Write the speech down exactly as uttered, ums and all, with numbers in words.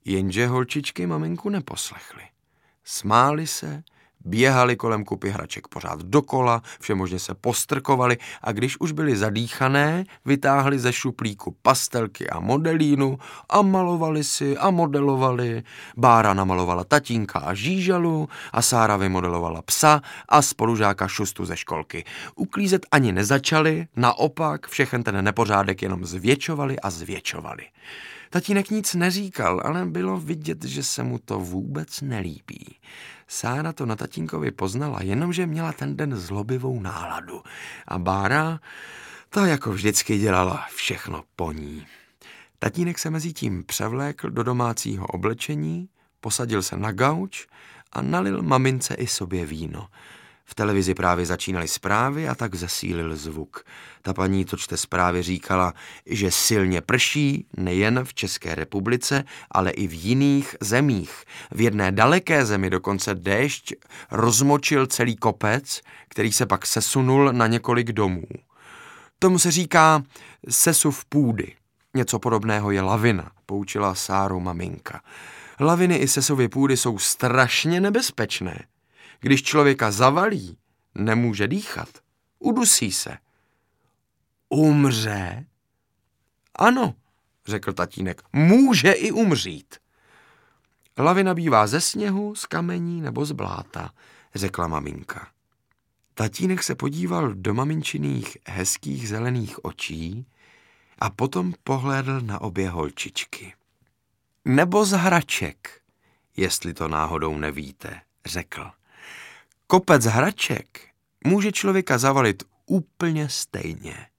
Jenže holčičky maminku neposlechly. Smály se, běhali kolem kupy hraček pořád dokola, všemožně se postrkovali a když už byli zadýchané, vytáhli ze šuplíku pastelky a modelínu a malovali si a modelovali. Bára namalovala tatínka a žížalu a Sára vymodelovala psa a spolužáka Šustu ze školky. Uklízet ani nezačali, naopak všechen ten nepořádek jenom zvětšovali a zvětšovali. Tatínek nic neříkal, ale bylo vidět, že se mu to vůbec nelíbí. Sára to na tatínkovi poznala, jenomže měla ten den zlobivou náladu. A Bára ta jako vždycky dělala všechno po ní. Tatínek se mezi tím převlékl do domácího oblečení, posadil se na gauč a nalil mamince i sobě víno. V televizi právě začínaly zprávy a tak zesílil zvuk. Ta paní, co čte zprávy, říkala, že silně prší nejen v České republice, ale i v jiných zemích. V jedné daleké zemi dokonce déšť rozmočil celý kopec, který se pak sesunul na několik domů. Tomu se říká sesuv půdy. Něco podobného je lavina, poučila Sáru maminka. Laviny i sesuvy půdy jsou strašně nebezpečné. Když člověka zavalí, nemůže dýchat. Udusí se. Umře? Ano, řekl tatínek, může i umřít. Lavina bývá ze sněhu, z kamení nebo z bláta, řekla maminka. Tatínek se podíval do maminčiných hezkých zelených očí a potom pohlédl na obě holčičky. Nebo z hraček, jestli to náhodou nevíte, řekl. Kopec hraček může člověka zavalit úplně stejně.